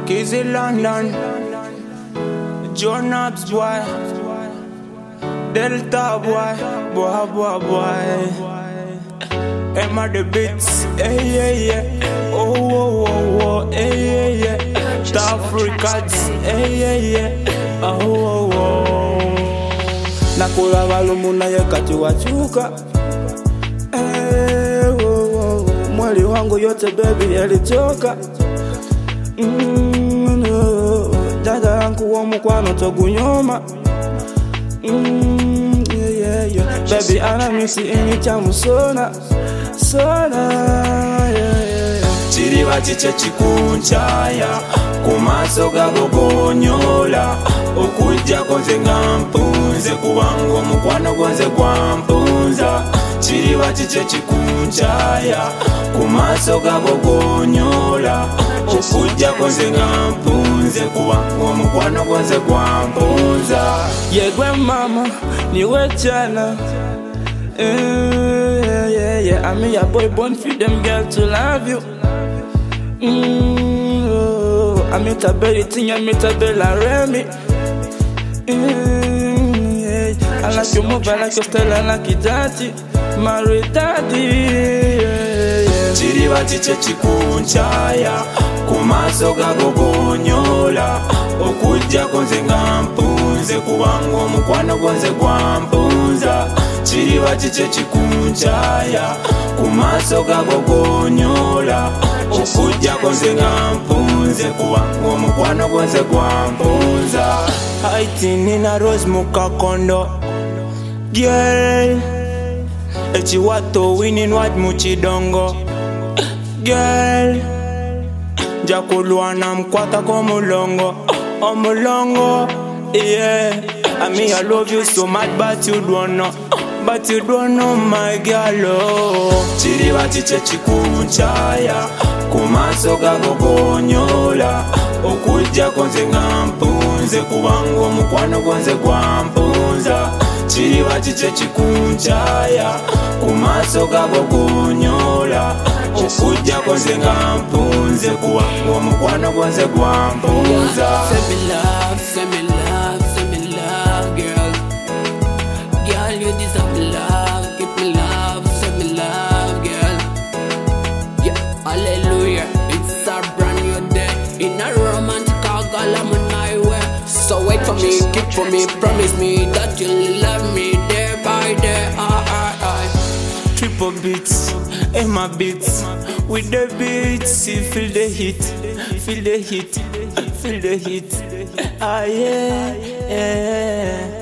Kizzy London, Jonaps boy, Delta boy, boy. Emma the beats, yeah. Oh, yeah. Tough records, yeah. Oh. Nakula walumuna yakati wachuka. Mwali wangu yote baby yalitoka. Dada yangu wa mkwano tokunyoma. Yeah. Baby anamisi initamu sona. Yeah. Chiriba chiche chikunchaya kumaso gagogonyola okujja konze ngampunze kubango mukwano gonze kwampunza. Chiriba chiche chikunchaya kumaso gagogonyola okujja konze ngampunze kubango mukwano gonze kwampunza. Yegwe mama niwe chana. Yeah. I'm your boy born for them girl to love you. I'm a tabeli thing, I'm a tabella Remy. Yeah. I like your move, I like your style, I like your daddy. Marry daddy. Yeah. Chiriba chiche chikunchaya kumaso gagogonyola okujja konze ngampunze kubango mukwano gonze kwampunza. Chiriba chiche chikunchaya kumaso gagogonyola okujja konze ngampunze kubango mukwano gonze kwampunza. Haiti nina Rose mukakondo girl echiwato winning what muchidongo girl jakulwana mkwata komulongo omulongo yeah. I mean I love you so much but you don't know my girl. Chiriba chiche chikunchaya kumaso gagogonyola okujja konze ngampunze kubango mukwano gonze kwampunza. Chiriba chiche chikunchaya kumaso gagogonyola okujja konze ngampunze kubango mukwano gonze kwampunza. Send me love, girl. Girl, you deserve love. Give me love, send me love, girl. Yeah, hallelujah. It's a brand new day in a romantic column on my way. So wait for me, keep for me, promise me that you'll love me day by day. Triple beats, Emma beats. With the beats, you feel the heat. Ah yeah.